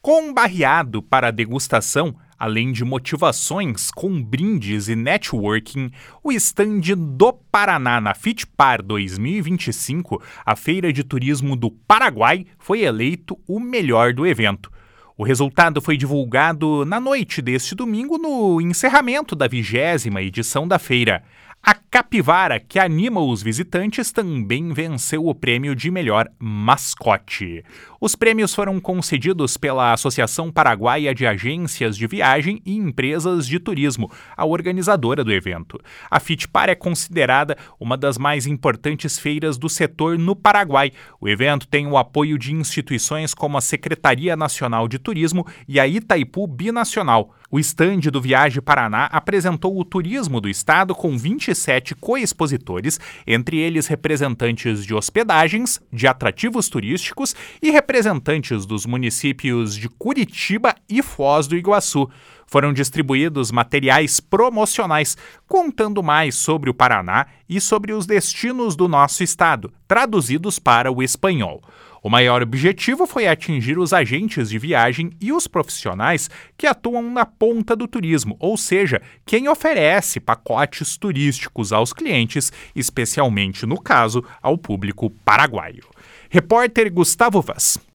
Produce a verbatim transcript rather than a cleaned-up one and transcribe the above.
Com um barreado para degustação, além de motivações com brindes e networking, o estande do Paraná na FITPAR dois mil e vinte e cinco, a Feira de Turismo do Paraguai, foi eleito o melhor do evento. O resultado foi divulgado na noite deste domingo no encerramento da vigésima edição da feira. A capivara que anima os visitantes também venceu o prêmio de melhor mascote. Os prêmios foram concedidos pela Associação Paraguaia de Agências de Viagem e Empresas de Turismo, a organizadora do evento. A FITPAR é considerada uma das mais importantes feiras do setor no Paraguai. O evento tem o apoio de instituições como a Secretaria Nacional de Turismo e a Itaipu Binacional. O estande do Viaje Paraná apresentou o turismo do estado com vinte e sete coexpositores, entre eles representantes de hospedagens, de atrativos turísticos e representantes dos municípios de Curitiba e Foz do Iguaçu. Foram distribuídos materiais promocionais, contando mais sobre o Paraná e sobre os destinos do nosso estado, traduzidos para o espanhol. O maior objetivo foi atingir os agentes de viagem e os profissionais que atuam na ponta do turismo, ou seja, quem oferece pacotes turísticos aos clientes, especialmente no caso, ao público paraguaio. Repórter Gustavo Vaz.